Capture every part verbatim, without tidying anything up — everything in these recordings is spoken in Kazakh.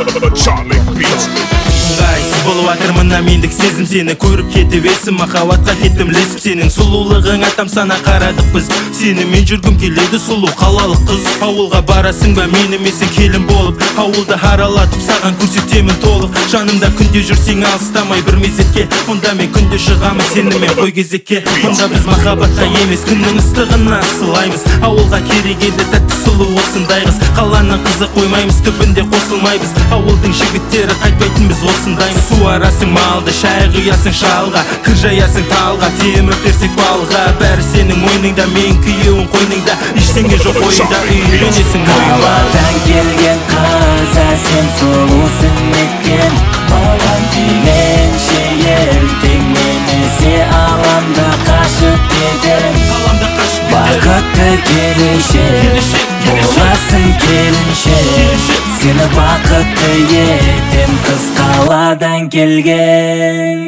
Charlie Beats. Ыңғайсыз болып атыр мына мендік сезім, сені көріп кетіп есім махаббатқа кеттім ілесіп. Сенің сұлулығың атам сана қарадық біз, сенімен жүргім келеді сұлу қалалық қыз. Ауылға барасың ба менімен келін болып, ауылда аралатып саған көрсетемін толық. Жанымда күнде жүрсең алыстамай бір мезетке, онда мен күнде шығамын сенімен қой кезекке. Онда біз махаббатқа емес күннің ыстығына сылаймыз. Ауылға керек еді тәтті сұлу осындай қыз, қаланың қызы қоймаймыз, түбінде қосылмайбыз. Ауылдың жігіттері қайтпайтын біз осындаймыз. Суарасың малды, шай құясың шалға, кір жаясың талға, темір терсек балға. Бәрі сенің мойныңда, мен күйеуің қойныңда, ештеңе жоқ ойында, үйленесің ойға. Қаладан келген қыз, сен сұлусың неткен, маған үйленші ертең, немесе аламда қашып кетем. Бақытты келешек, боласың келіншек, сені бақытты етем қыз қаладан келген.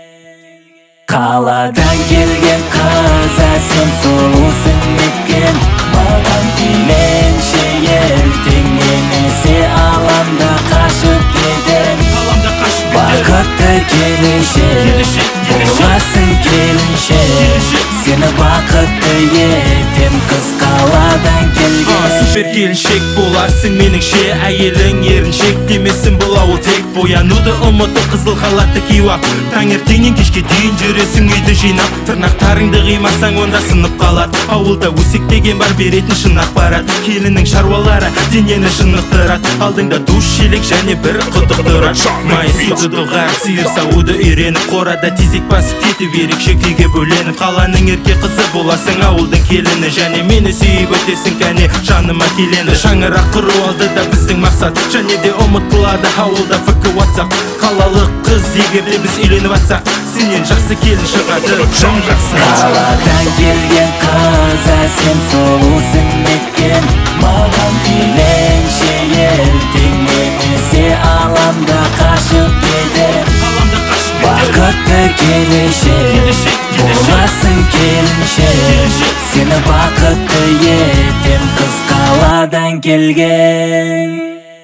Қаладан келген қыз, сен сұлусың неткен, маған үйленші ертең, немесе аламда қашып кетем. Бақытты келешек, боласың келіншек, сені бақытты етем қыз қаладан келген. Супер келіншек боларсың меніңше, әйелің еріншек демесін, бұл ауыл тек боянуды ұмытып қызыл халатты киіп ап, таңертеңнен кешке дейін жүресің үйді жинап. Тырнақтарыңды қимасаң онда сынып қалады. Ауылда өсек деген бар, беретін шын ақпарат. Келінің шаруалары денені шынықтырат, алдыңда душ шелек және бір құдық тұрат. Май суды доғар, сиыр сауды үйреніп, қорада тезек басып кетіп ерекше күйге бөленіп. Қаланың ерке қызы боласың ауылдың келіні, және мені сүйіп өтесің кәне жаныма келені. Шаңырақ құру алды да біздің мақсат, және де ұмытылады ауылда фк ватсап. Қалалық қыз егерде біз үйленіп атсақ, сенен жақсы келін шығады жым жақсы. Қаладан келген қыз, сен сұлусың неткен, маған үйленші ертең, немесе аламда қашып кетем. Бақытты келешек, боласың келіншек, сені бақытты етем қыз қаладан келген.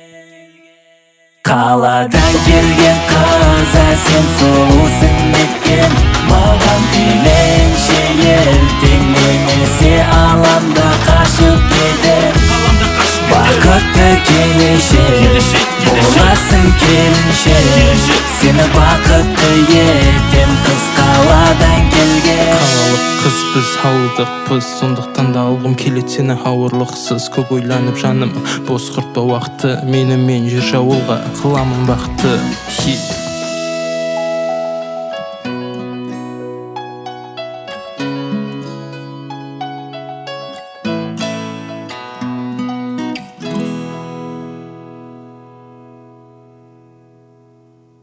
Қаладан келген қыз, сен сұлусың неткен, маған үйленші ертең, немесе аламда қашып кетем. Бақытты келешек, боласың келіншек, сені бақытты етем қыз қаладан келген. Қалалық қыз біз ауылдықпыз, сондықтан да алғым келеді сені ауырлықсыз. Көп ойланып жаным бос құртпа уақытты, менімен жүрші ауылға қыламын бақты.